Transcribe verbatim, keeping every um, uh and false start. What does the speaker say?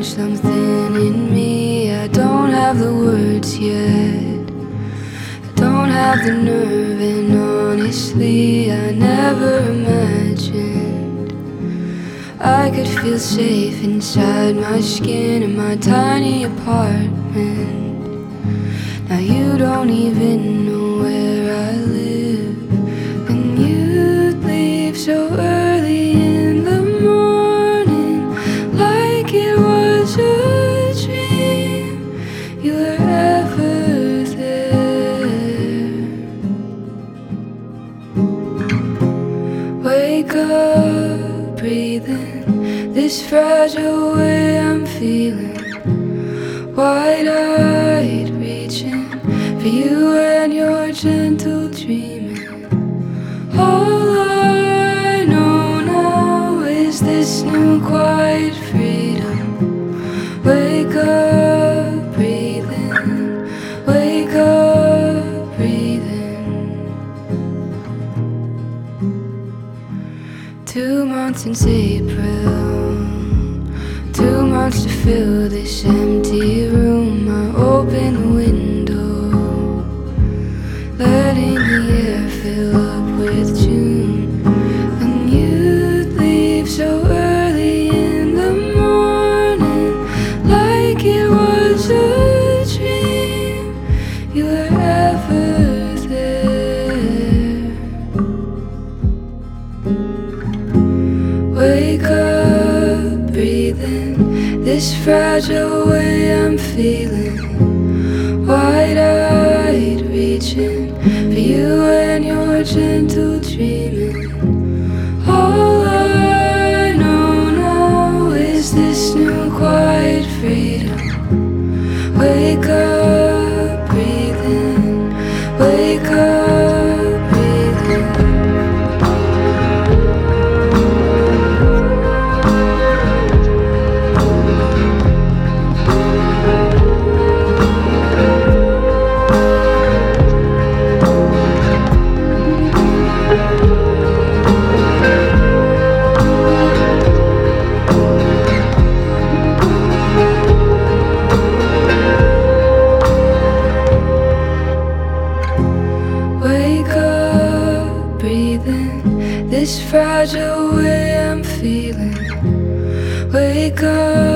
something in me. I don't have the words yet, I don't have the nerve, and honestly I never imagined I could feel safe inside my skin in my tiny apartment. Now you don't even know where I live, and you'd leave so early in the morning, like it was a dream. You were ever there. Wake up, breathing this fragile way I'm feeling, wide-eyed, reaching for you and your gentle dreaming. All I know now is this new quiet freedom. Wake up, breathing, wake up, breathing. Two months since April, two months to fill this empty room. I open the window, letting the air fill up with June. And you'd leave so early in the morning, like it was a dream. You were ever there. Wake up, breathing this fragile way I'm feeling, wide-eyed, reaching for you and your gentle dreaming. All I know now is this new quiet freedom. Wake up, breathing, wake up, breathing. This fragile way I'm feeling. Wake up.